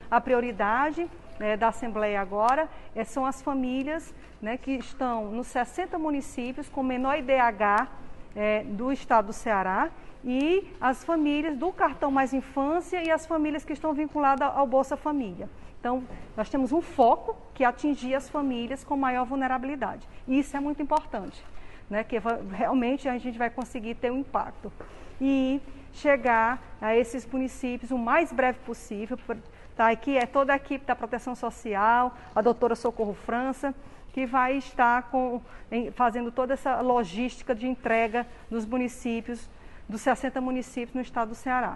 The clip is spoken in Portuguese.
a prioridade da Assembleia agora são as famílias, né, que estão nos 60 municípios com menor IDH do estado do Ceará, e as famílias do Cartão Mais Infância e as famílias que estão vinculadas ao Bolsa Família. Então, nós temos um foco que é atingir as famílias com maior vulnerabilidade. E isso é muito importante, né? Que realmente a gente vai conseguir ter um impacto. E chegar a esses municípios o mais breve possível. Tá? Aqui é toda a equipe da Proteção Social, a doutora Socorro França, que vai estar fazendo toda essa logística de entrega dos municípios, dos 60 municípios no estado do Ceará.